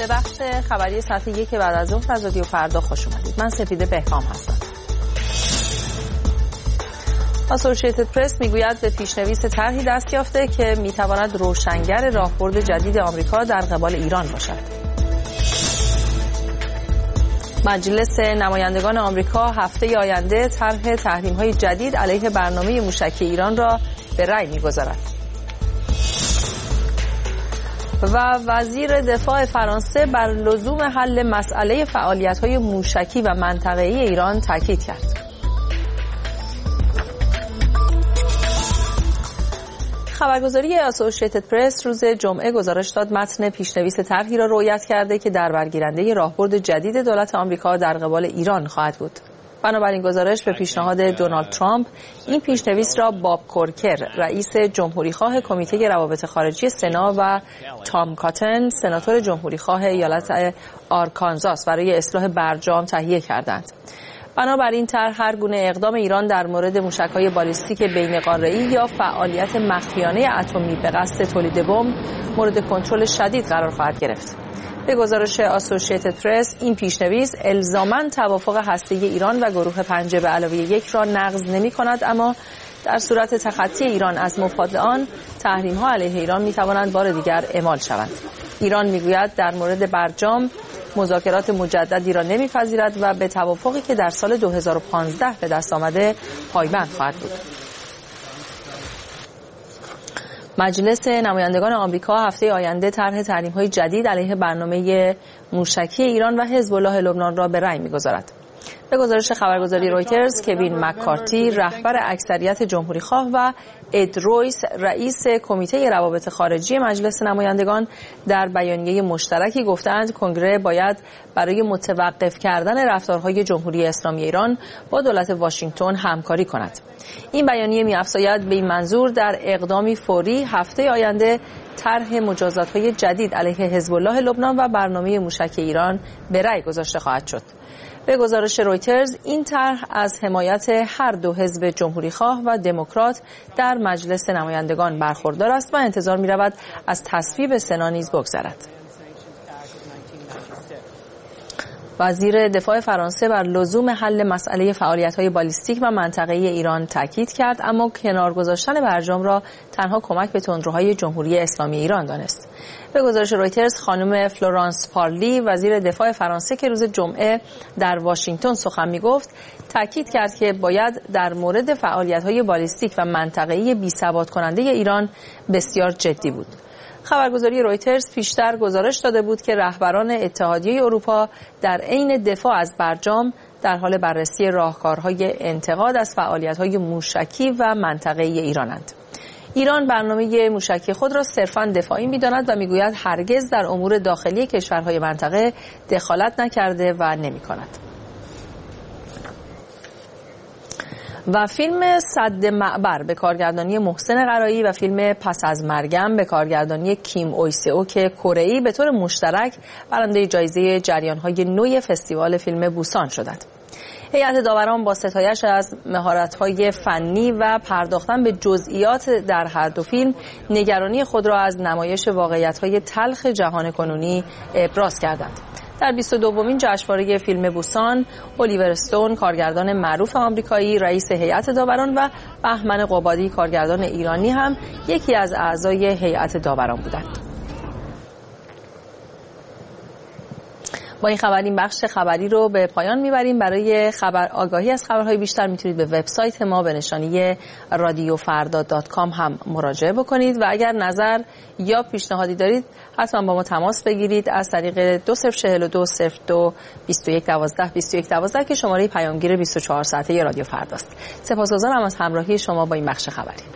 به بخش خبری ساعت 1 بعد از ظهر از رادیو فردا خوش اومدید. من سپیده بهکام هستم. اسوسییتد پرس میگوید به پیشنویس طرحی دست یافته که میتواند روشنگر راهبرد جدید آمریکا در قبال ایران باشد. مجلس نمایندگان آمریکا هفته آینده طرح تحریم‌های جدید علیه برنامه موشکی ایران را به رأی می‌گذارد. و وزیر دفاع فرانسه بر لزوم حل مسئله فعالیت‌های موشکی و منطقه‌ای ایران تاکید کرد. خبرگزاری اسوسییتد پرس روز جمعه گزارش داد متن پیشنویس طرحی را رویت کرده که در برگیرنده راهبرد جدید دولت آمریکا در قبال ایران خواهد بود. بنابراین گزارش به پیشنهاد دونالد ترامپ این پیشنویس را باب کورکر رئیس جمهوریخواه کمیته روابط خارجی سنا و تام کاتن سناتور جمهوریخواه ایالت آرکانزاس برای اصلاح برجام تهیه کردند. بنابراین طرح هر گونه اقدام ایران در مورد موشک‌های بالیستیک بین‌قاره‌ای یا فعالیت مخفیانه اتمی به قصد تولید بمب مورد کنترل شدید قرار خواهد گرفت. به گزارش اسوسییتد پرس این پیشنویس الزاماً توافق هسته‌ای ایران و گروه 5+1 را نقض نمی‌کند، اما در صورت تخطی ایران از مفاد آن تحریم‌ها علیه ایران می‌توانند بار دیگر اعمال شوند. ایران می‌گوید در مورد برجام مذاکرات مجددی را نمی‌پذیرد و به توافقی که در سال 2015 به دست آمده پایبند خواهد بود. مجلس نمایندگان آمریکا هفته آینده طرح تحریم‌های جدید علیه برنامه موشکی ایران و حزب الله لبنان را به رأی می‌گذارد. به گزارش خبرگزاری رویترز، کوین مککارتی رهبر اکثریت جمهوریخواه و اد رویس رئیس کمیته روابط خارجی مجلس نمایندگان در بیانیه مشترکی گفتند کنگره باید برای متوقف کردن رفتارهای جمهوری اسلامی ایران با دولت واشنگتن همکاری کند. این بیانیه می‌افزاید به این منظور در اقدامی فوری هفته آینده طرح مجازات‌های جدید علیه حزب الله لبنان و برنامه موشکی ایران به رأی گذاشته خواهد شد. به گزارش رویترز این طرح از حمایت هر دو حزب جمهوریخواه و دموکرات در مجلس نمایندگان برخوردار است و انتظار می‌رود از تصویب سنا نیز بگذرد. وزیر دفاع فرانسه بر لزوم حل مسئله فعالیت‌های بالیستیک و منطقه‌ای ایران تاکید کرد، اما کنار گذاشتن برجام را تنها کمک به تندروهای جمهوری اسلامی ایران دانست. به گزارش رویترز خانم فلورانس پارلی وزیر دفاع فرانسه که روز جمعه در واشنگتن سخن می‌گفت تاکید کرد که باید در مورد فعالیت‌های بالیستیک و منطقه‌ای بی‌ثبات کننده ایران بسیار جدی بود. خبرگزاری رویترز پیشتر گزارش داده بود که رهبران اتحادیه اروپا در عین دفاع از برجام در حال بررسی راهکارهای انتقاد از فعالیت‌های موشکی و منطقه‌ای ایرانند. ایران برنامه موشکی خود را صرفاً دفاعی می‌داند و می‌گوید هرگز در امور داخلی کشورهای منطقه دخالت نکرده و نمی‌کند. و فیلم سد معبر به کارگردانی محسن قرایی و فیلم پس از مرگم به کارگردانی کیم اویسئوک کره‌ای به طور مشترک برنده جایزه جریان‌های نوی فستیوال فیلم بوسان شدند. هیئت داوران با ستایش از مهارت‌های فنی و پرداختن به جزئیات در هر دو فیلم نگرانی خود را از نمایش واقعیت‌های تلخ جهان کنونی ابراز کردند. در 22مین جشنواره فیلم بوسان، الیور استون کارگردان معروف آمریکایی رئیس هیئت داوران و بهمن قبادی کارگردان ایرانی هم یکی از اعضای هیئت داوران بودند. با این خبر این بخش خبری رو به پایان میبریم. برای آگاهی از خبرهای بیشتر میتونید به وبسایت ما به نشانی radiofarda.com هم مراجعه بکنید و اگر نظر یا پیشنهادی دارید حتما با ما تماس بگیرید از طریق 2042022112 که شماره پیامگیر 24 ساعته رادیو فرداست. سپاسگزارم از همراهی شما با این بخش خبری.